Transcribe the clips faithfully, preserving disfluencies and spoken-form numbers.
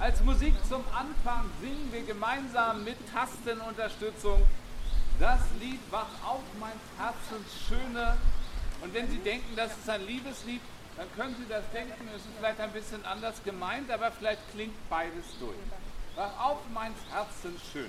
Als Musik zum Anfang singen wir gemeinsam mit Tastenunterstützung das Lied Wach auf, mein Herzensschöne. Und wenn Sie denken, das ist ein Liebeslied, dann können Sie das denken, es ist vielleicht ein bisschen anders gemeint, aber vielleicht klingt beides durch. Wach auf, mein Herzensschöne.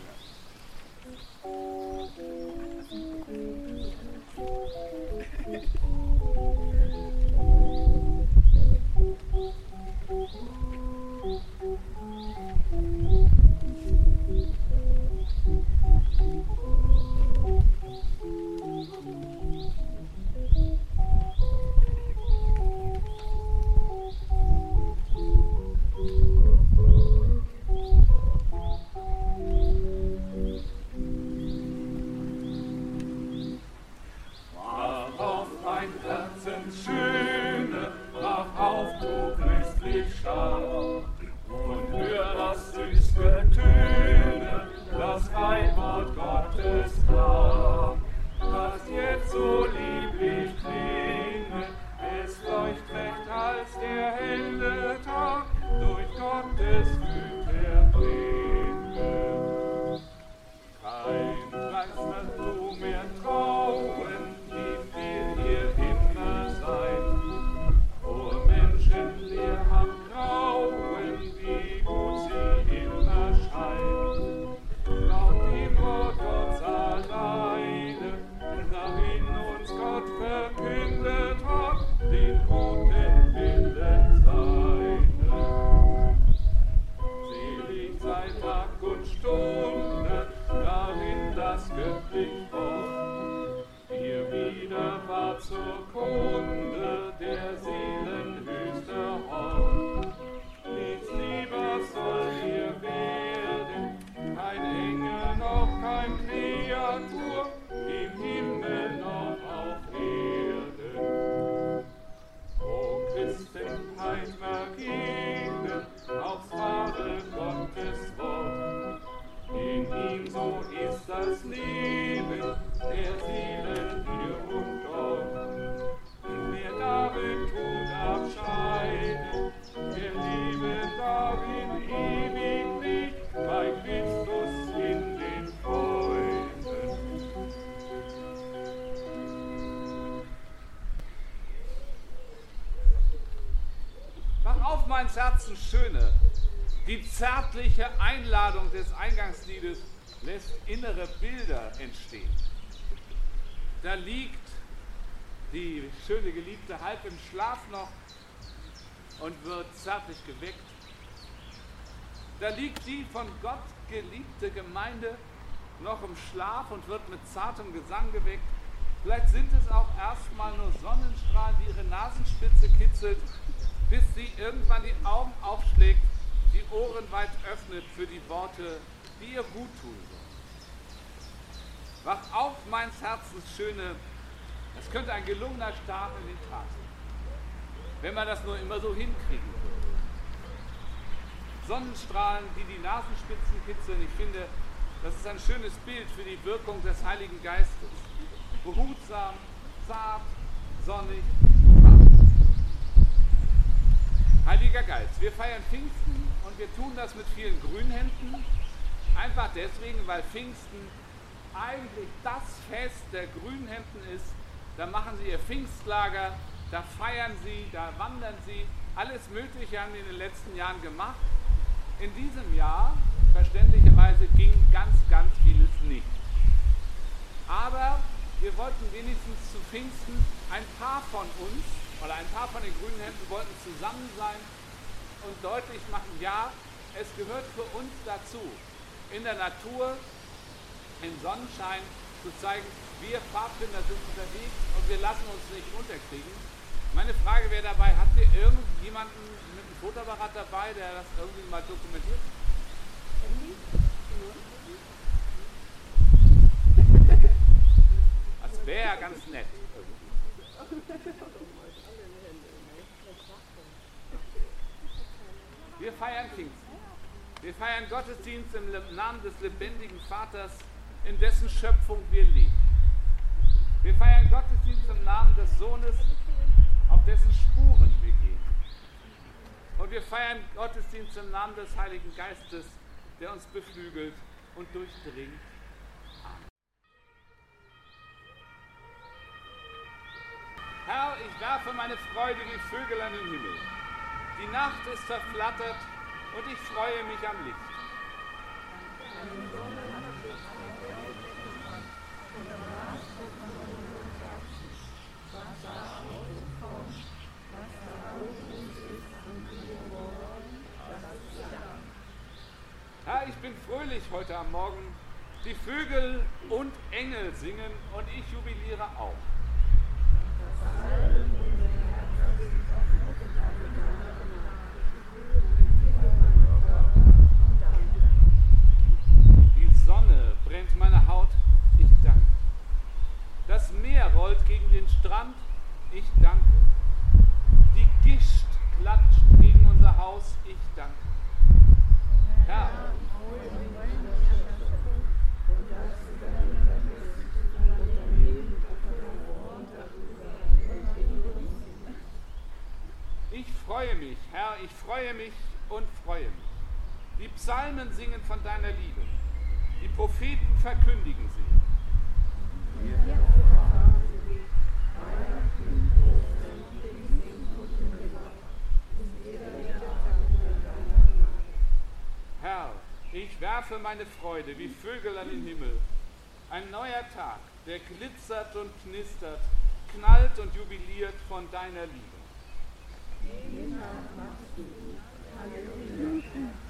Mein Herzensschöne. Die zärtliche Einladung des Eingangsliedes lässt innere Bilder entstehen. Da liegt die schöne Geliebte halb im Schlaf noch und wird zärtlich geweckt. Da liegt die von Gott geliebte Gemeinde noch im Schlaf und wird mit zartem Gesang geweckt. Vielleicht sind es auch erstmal nur Sonnenstrahlen, die ihre Nasenspitze kitzelt, bis sie irgendwann die Augen aufschlägt, die Ohren weit öffnet für die Worte, die ihr gut tun sollen. Wach auf, meins Herzensschöne, das könnte ein gelungener Start in den Tag sein, wenn man das nur immer so hinkriegen würde. Sonnenstrahlen, die die Nasenspitzen kitzeln, ich finde, das ist ein schönes Bild für die Wirkung des Heiligen Geistes. Behutsam, zart, sonnig, Heiliger Geist, wir feiern Pfingsten und wir tun das mit vielen Grünhänden, einfach deswegen, weil Pfingsten eigentlich das Fest der Grünhänden ist. Da machen sie ihr Pfingstlager, da feiern sie, da wandern sie, alles Mögliche haben sie in den letzten Jahren gemacht. In diesem Jahr, verständlicherweise, ging ganz, ganz vieles nicht. Aber wir wollten wenigstens zu Pfingsten ein paar von uns, oder ein paar von den Grünhänden wollten zusammen sein und deutlich machen, ja, es gehört für uns dazu, in der Natur, im Sonnenschein zu zeigen, wir Pfadfinder sind unterwegs und wir lassen uns nicht unterkriegen. Meine Frage wäre dabei, habt ihr irgendjemanden mit einem Fotoapparat dabei, der das irgendwie mal dokumentiert? Das wäre ganz nett. Wir feiern Pfingsten. Wir feiern Gottesdienst im Namen des lebendigen Vaters, in dessen Schöpfung wir leben. Wir feiern Gottesdienst im Namen des Sohnes, auf dessen Spuren wir gehen. Und wir wir feiern Gottesdienst im Namen des Heiligen Geistes, der uns beflügelt und durchdringt. Amen. Herr, ich werfe meine Freude wie Vögel an den Himmel. Die Nacht ist verflattert und ich freue mich am Licht. Herr, ich bin fröhlich heute am Morgen. Die Vögel und Engel singen und ich jubiliere auch. Die Sonne brennt meine Haut, ich danke. Das Meer rollt gegen den Strand, ich danke. Die Gischt klatscht gegen unser Haus, ich danke. Herr, ich freue mich, Herr, ich freue mich und freue mich. Die Psalmen singen von deiner Liebe. Die Propheten verkündigen sie. Herr, ich werfe meine Freude wie Vögel an den Himmel. Ein neuer Tag, der glitzert und knistert, knallt und jubiliert von deiner Liebe. Halleluja.